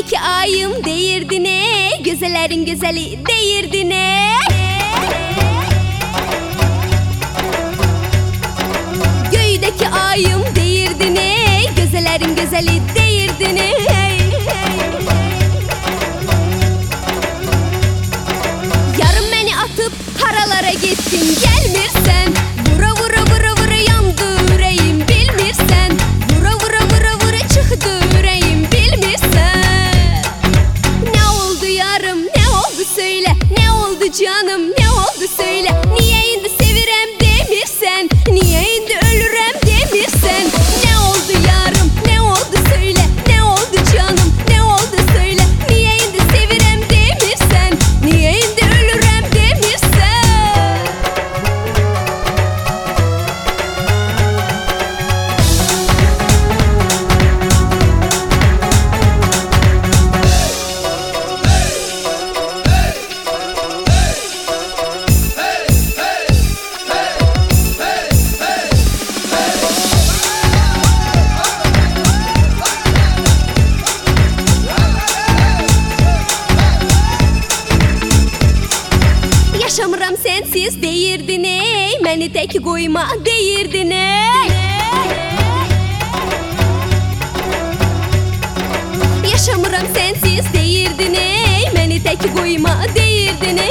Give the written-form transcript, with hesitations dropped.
Göydeki ayım değirdin ey, güzellerin güzeli değirdin ey. Göydeki ayım değirdin ey, güzellerin güzeli değirdin ey. Yarın beni atıp haralara gittin, gelmirsen vura vura vura vura yandı yüreğim, bilmirsen vura vura vura vura çıktı yüreğim, bilmirsen. Ne oldu yarım, ne oldu söyle, ne oldu canım, ne oldu söyle. Niye indi sevirem demirsen, niye indi ölürem demirsen. Ne oldu yarım, ne oldu söyle, ne oldu canım, ne oldu söyle. Niye indi sevirem demirsen, niye indi ölürem demirsen. Yaşamıram sensiz deyirdin ey, məni tek koyma deyirdin ey. Yaşamıram sensiz deyirdin ey, məni tek koyma deyirdin ey.